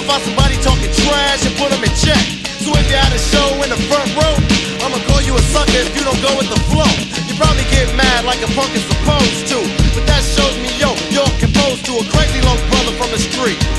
I'll find somebody talking trash and put them in check. So if you're at a show in the front row, I'ma call you a sucker if you don't go with the flow. You probably get mad like a punk is supposed to, but that shows me, yo, you're composed to a crazy low brother from the street.